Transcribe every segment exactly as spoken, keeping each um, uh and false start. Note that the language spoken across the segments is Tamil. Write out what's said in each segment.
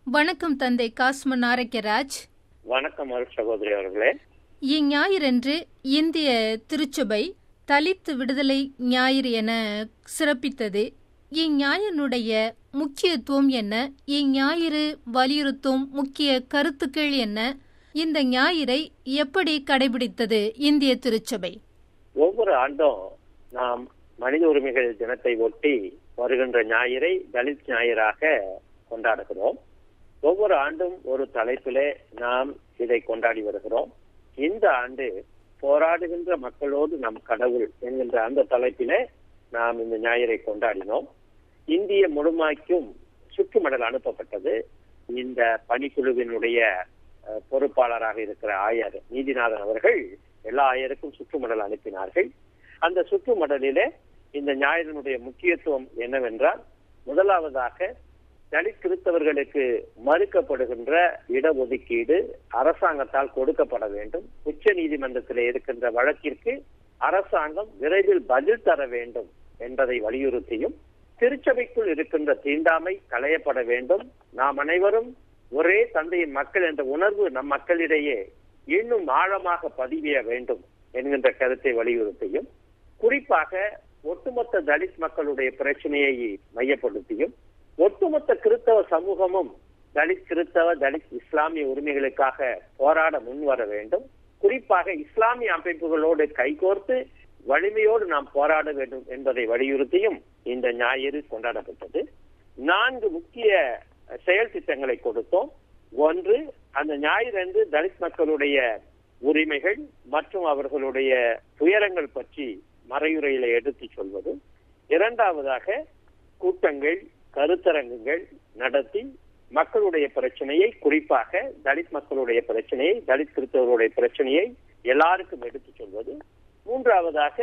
வணக்கம் தந்தை காஸ்மன் ஆரோக்கியராஜ். வணக்கம் சகோதரி அவர்களே. இஞ்ஞாயிறன்று இந்திய திருச்சபை தலித் விடுதலை ஞாயிறு என சிறப்பித்தது. இஞ்ஞாயினுடைய முக்கியத்துவம் என்ன? இஞ்ஞாயிறு வலியுறுத்தும் முக்கிய கருத்துக்கள் என்ன? இந்த ஞாயிறை எப்படி கடைபிடித்தது இந்திய திருச்சபை? ஒவ்வொரு ஆண்டும் நாம் மனித உரிமைகள் தினத்தை ஒட்டி வருகின்ற ஞாயிறை தலித் ஞாயிறாக கொண்டாடுகிறோம். ஒவ்வொரு ஆண்டும் ஒரு தலைப்பிலே நாம் இதை கொண்டாடி வருகிறோம். இந்த ஆண்டு போராடுகின்ற மக்களோடு நம் கடவுள் என்கின்ற அந்த தலைப்பிலே நாம் இந்த ஞாயிறை கொண்டாடினோம். இந்திய முழுமைக்கும் சுற்றுமடல் அனுப்பப்பட்டது. இந்த பணிக்குழுவினுடைய பொறுப்பாளராக இருக்கிற ஆயர் நீதிநாதன் அவர்கள் எல்லா ஆயருக்கும் சுற்றுமடல் அனுப்பினார்கள். அந்த சுற்றுமடலிலே இந்த ஞாயிறினுடைய முக்கியத்துவம் என்னவென்றால், முதலாவதாக தலித் கிறிஸ்தவர்களுக்கு மறுக்கப்படுகின்ற இடஒதுக்கீடு அரசாங்கத்தால் கொடுக்கப்பட வேண்டும். உச்ச நீதிமன்றத்தில் இருக்கின்ற வழக்கிற்கு அரசாங்கம் விரைவில் பதில் தர வேண்டும் என்பதை வலியுறுத்தியும், திருச்சபைக்குள் இருக்கின்ற தீண்டாமை களையப்பட வேண்டும், நாம் அனைவரும் ஒரே தந்தையின் மக்கள் என்ற உணர்வு நம் மக்களிடையே இன்னும் ஆழமாக பதிய வேண்டும் என்கின்ற கருத்தை வலியுறுத்தியும், குறிப்பாக ஒட்டுமொத்த தலித் மக்களுடைய பிரச்சனையை மையப்படுத்தியும், ஒட்டுமொத்த கிறிஸ்தவ சமூகமும் தலித் கிறிஸ்தவ தலித் இஸ்லாமிய உரிமைகளுக்காக போராட முன்வர வேண்டும். குறிப்பாக இஸ்லாமிய அமைப்புகளோடு கைகோர்த்து வலிமையோடு நாம் போராட வேண்டும் என்பதை வலியுறுத்தியும் இந்த ஞாயிறு கொண்டாடப்பட்டது. நான்கு முக்கிய செயல் திட்டங்களை கொடுத்தோம். ஒன்று, அந்த ஞாயிறு அன்று தலித் மக்களுடைய உரிமைகள் மற்றும் அவர்களுடைய துயரங்கள் பற்றி மறையுரையில எடுத்து சொல்வது. இரண்டாவதாக, கூட்டங்கள் கருத்தரங்குகள் நடத்தி மக்களுடைய பிரச்சனையை, குறிப்பாக தலித் மக்களுடைய பிரச்சனையை, தலித் கிறிஸ்தவர்களுடைய பிரச்சனையை எல்லாருக்கும் எடுத்து சொல்வது. மூன்றாவதாக,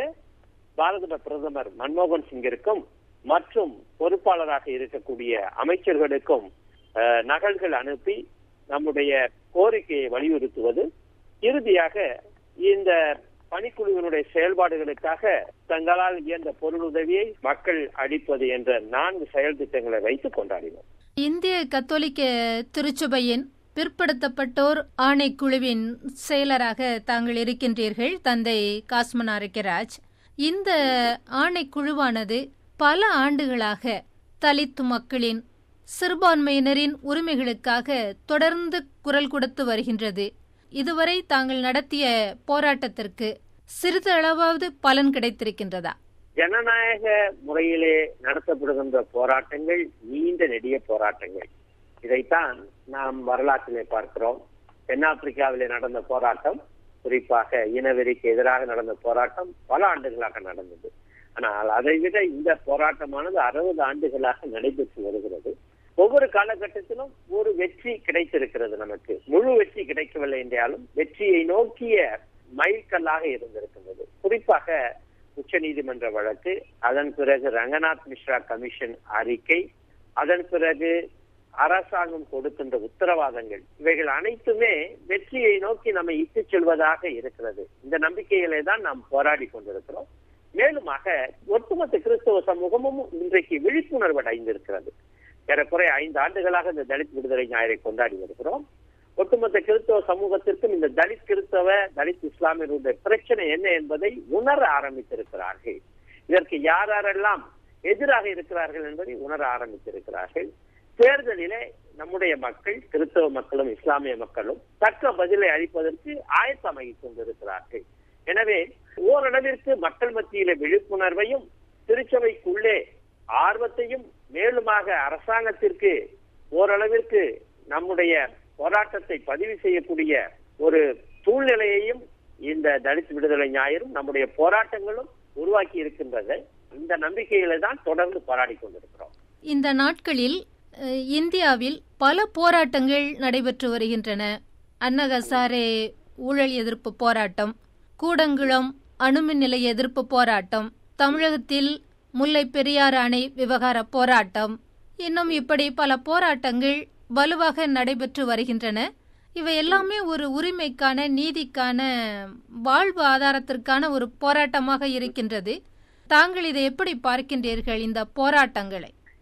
பாரத பிரதமர் மன்மோகன் சிங்கிற்கும் மற்றும் பொறுப்பாளராக இருக்கக்கூடிய அமைச்சர்களுக்கும் நகல்கள் அனுப்பி நம்முடைய கோரிக்கையை வலியுறுத்துவது. இறுதியாக, இந்த பணிக்குழுவினுடைய செயல்பாடுகளுக்காக தங்களால் இயன்ற பொருளுதவியை மக்கள் அளிப்பது என்ற நான்கு செயல் திட்டங்களை வைத்து கொண்டாடினோம். இந்திய கத்தோலிக்க திருச்சபையின் பிற்படுத்தப்பட்டோர் ஆணைக்குழுவின் செயலராக தாங்கள் இருக்கின்றீர்கள் தந்தை காஸ்மன் ஆரோக்கியராஜ். இந்த ஆணைக்குழுவானது பல ஆண்டுகளாக தலித் மக்களின் சிறுபான்மையினரின் உரிமைகளுக்காக தொடர்ந்து குரல் கொடுத்து வருகின்றது. இதுவரை தாங்கள் நடத்திய போராட்டத்திற்கு சிறிதளவாவது பலன் கிடைத்திருக்கின்றதா? ஜனநாயக முறையிலே நடத்தப்படுகின்ற போராட்டங்கள் நீண்ட நெடிய போராட்டங்கள். இதைத்தான் நாம் வரலாற்றிலே பார்க்கிறோம். தென்னாப்பிரிக்காவிலே நடந்த போராட்டம், குறிப்பாக இனவெறிக்கு எதிராக நடந்த போராட்டம் பல ஆண்டுகளாக நடந்தது. ஆனால் அதை விட இந்த போராட்டமானது அறுபது ஆண்டுகளாக நடைபெற்று வருகிறது. ஒவ்வொரு காலகட்டத்திலும் ஒரு வெற்றி கிடைத்திருக்கிறது. நமக்கு முழு வெற்றி கிடைக்கவில்லை என்றாலும் வெற்றியை நோக்கிய மைல்கல்லாக இருந்திருக்கின்றது. குறிப்பாக உச்ச நீதிமன்ற வழக்கு, அதன் பிறகு ரங்கநாத் மிஸ்ரா கமிஷன் அறிக்கை, அதன் பிறகு அரசாங்கம் கொடுக்கின்ற உத்தரவாதங்கள், இவைகள் அனைத்துமே வெற்றியை நோக்கி நம்மை இட்டு செல்வதாக இருக்கிறது. இந்த நம்பிக்கையிலே தான் நாம் போராடி கொண்டிருக்கிறோம். மேலுமாக ஒட்டுமொத்த கிறிஸ்தவ சமூகமும் இன்றைக்கு விழிப்புணர்வு அடைந்திருக்கிறது. ஏறக்குறைய ஐந்து ஆண்டுகளாக இந்த தலித் விடுதலை ஞாயிறை கொண்டாடி வருகிறோம். ஒட்டுமொத்த கிறிஸ்தவ சமூகத்திற்கும் இந்த தலித் கிறிஸ்தவ தலித் இஸ்லாமியருடைய பிரச்சனை என்ன என்பதை உணர ஆரம்பித்திருக்கிறார்கள். இதற்கு யார் யாரெல்லாம் எதிராக இருக்கிறார்கள் என்பதை உணர ஆரம்பித்திருக்கிறார்கள். தேர்தலிலே நம்முடைய மக்கள், கிறிஸ்தவ மக்களும் இஸ்லாமிய மக்களும் தக்க பதிலை அளிப்பதற்கு ஆயத்தமாகிக் கொண்டிருக்கிறார்கள். எனவே ஓரளவிற்கு மக்கள் மத்தியில விழிப்புணர்வையும் திருச்சபைக்குள்ளே ஆர்வத்தையும், மேலுமாக அரசாங்கத்திற்கு ஓரளவிற்கு நம்முடைய போராட்டத்தை பதிவு செய்யக்கூடிய ஒரு சூழ்நிலையையும் இந்த தலித் விடுதலை ஞாயிறும் நம்முடைய போராட்டங்களும் உருவாக்கி இருக்கின்றது. இந்த நம்பிக்கையில தான் தொடர்ந்து போராடி கொண்டிருக்கிறோம். இந்த நாட்களில் இந்தியாவில் பல போராட்டங்கள் நடைபெற்று வருகின்றன. அன்னா ஹசாரே ஊழல் எதிர்ப்பு போராட்டம், கூடங்குளம் அணுமின் நிலைய எதிர்ப்பு போராட்டம், தமிழகத்தில் முல்லை பெரியாறு அணை விவகார போராட்டம், இன்னும் இப்படி பல போராட்டங்கள் வலுவாக நடைபெற்று வருகின்றன. இவை எல்லாமே ஒரு உரிமைக்கான, நீதிக்கான, வாழ்வு ஆதாரத்திற்கான ஒரு போராட்டமாக இருக்கின்றது. தாங்கள் இதை எப்படி பார்க்கின்றீர்கள், இந்த போராட்டங்களை?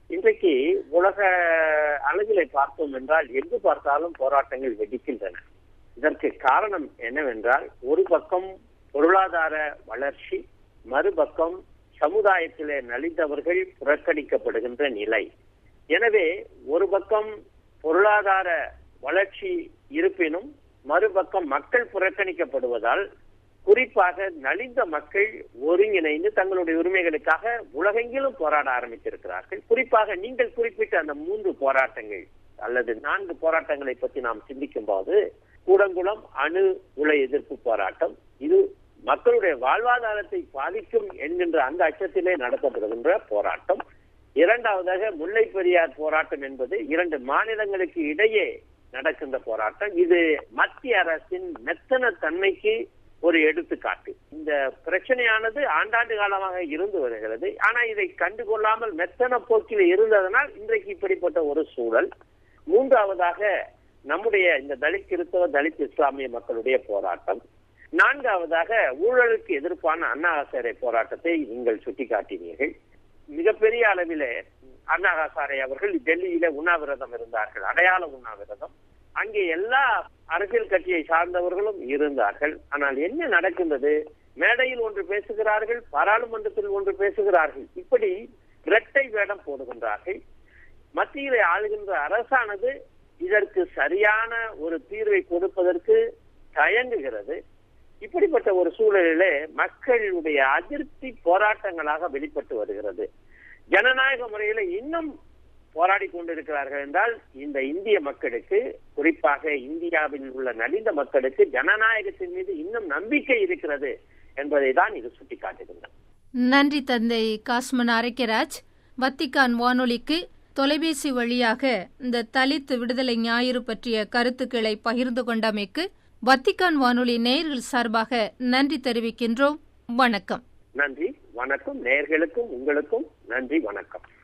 இன்றைக்கு உலக அளவிலே பார்த்தோம் என்றால் எங்கு பார்த்தாலும் போராட்டங்கள் வெடிக்கின்றன. இதற்கு காரணம் என்னவென்றால், ஒரு பக்கம் பொருளாதார வளர்ச்சி, மறுபக்கம் சமுதாயத்திலே நலிந்தவர்கள் புறக்கணிக்கப்படுகின்ற நிலை. எனவே ஒரு பக்கம் பொருளாதார வளர்ச்சி இருப்பினும் மறுபக்கம் மக்கள் புறக்கணிக்கப்படுவதால் குறிப்பாக நலிந்த மக்கள் ஒருங்கிணைந்து தங்களுடைய உரிமைகளுக்காக உலகெங்கிலும் போராட ஆரம்பித்திருக்கிறார்கள். குறிப்பாக நீங்கள் குறிப்பிட்ட அந்த மூன்று போராட்டங்கள் அல்லது நான்கு போராட்டங்களை பற்றி நாம் சிந்திக்கும் போது, கூடங்குளம் அணு உலை எதிர்ப்பு போராட்டம், இது மக்களுடைய வாழ்வாதாரத்தை பாதிக்கும் என்கின்ற அந்த அச்சத்திலே நடத்தப்படுகின்ற போராட்டம். இரண்டாவதாக முல்லை பெரியார் போராட்டம் என்பது இரண்டு மாநிலங்களுக்கு இடையே நடக்கின்ற போராட்டம். இது மத்திய அரசின் மெத்தன தன்மைக்கு ஒரு எடுத்துக்காட்டு. இந்த பிரச்சனையானது ஆண்டாண்டு காலமாக இருந்து வருகிறது. ஆனா இதை கண்டுகொள்ளாமல் மெத்தன போக்கில் இருந்ததனால் இன்றைக்கு இப்படிப்பட்ட ஒரு சூழல். மூன்றாவதாக நம்முடைய இந்த தலித் கிறிஸ்தவ தலித் இஸ்லாமிய மக்களுடைய போராட்டம். நான்காவதாக ஊழலுக்கு எதிர்ப்பான அண்ணா ஹசாரே போராட்டத்தை நீங்கள் சுட்டிக்காட்டினீர்கள். மிகப்பெரிய அளவிலே அண்ணா ஹசாரே அவர்கள் டெல்லியில உண்ணாவிரதம் இருந்தார்கள், அடையாள உண்ணாவிரதம். அங்கே எல்லா அரசியல் கட்சியை சார்ந்தவர்களும் இருந்தார்கள். ஆனால் என்ன நடக்கின்றது? மேடையில் ஒன்று பேசுகிறார்கள், பாராளுமன்றத்தில் ஒன்று பேசுகிறார்கள். இப்படி இரட்டை வேடம் போடுகின்றார்கள். மத்தியிலே ஆளுகின்ற அரசானது இதற்கு சரியான ஒரு தீர்வை கொடுப்பதற்கு தயங்குகிறது. இப்படிப்பட்ட ஒரு சூழலிலே மக்களுடைய அதிருப்தி போராட்டங்களாக வெளிப்பட்டு வருகிறது. ஜனநாயக முறையில இன்னும் போராடி கொண்டிருக்கிறார்கள் என்றால், இந்த இந்திய மக்களுக்கு, குறிப்பாக இந்தியாவில் உள்ள நலிந்த மக்களுக்கு ஜனநாயகத்தின் மீது இன்னும் நம்பிக்கை இருக்கிறது என்பதை தான் இது சுட்டிக்காட்டுகின்றன. நன்றி தந்தை காஸ்மன் அரைக்கராஜ். வத்திக்கான் வானொலிக்கு தொலைபேசி வழியாக இந்த தலித் விடுதலை ஞாயிறு பற்றிய கருத்துக்களை பகிர்ந்து கொண்டமைக்கு வத்திக்கான் வானொலி நேயர்கள் சார்பாக நன்றி தெரிவிக்கின்றோம். வணக்கம். நன்றி, வணக்கம். நேயர்களுக்கும் உங்களுக்கும் நன்றி, வணக்கம்.